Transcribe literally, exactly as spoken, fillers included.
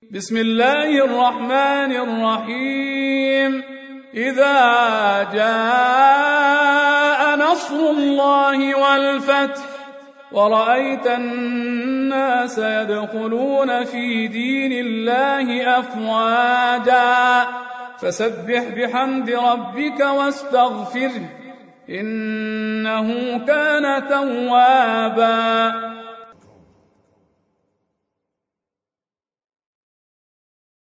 بسم الله الرحمن الرحيم إذا جاء نصر الله والفتح ورأيت الناس يدخلون في دين الله أفواجا فسبح بحمد ربك واستغفره إنه كان توابا